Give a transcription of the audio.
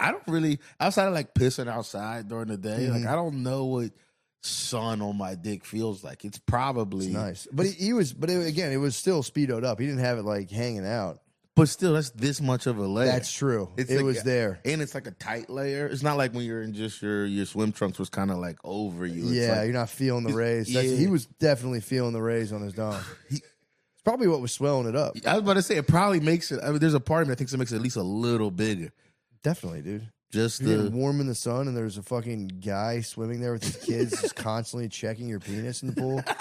I don't really, outside of like pissing outside during the day, like I don't know what sun on my dick feels like. It's probably nice. But he was, again, it was still speedoed up. He didn't have it like hanging out. But still, that's this much of a layer. That's true. It was there. And it's like a tight layer. It's not like when you're in just your swim trunks was kind of like over you. It's Yeah, like, you're not feeling the rays. Yeah. He was definitely feeling the rays on his dong. It's probably what was swelling it up. I was about to say, it probably makes it, I mean, there's a part of me that thinks it makes it at least a little bigger. Definitely, dude. Just You're getting warm in the sun and there's a fucking guy swimming there with his kids just constantly checking your penis in the pool.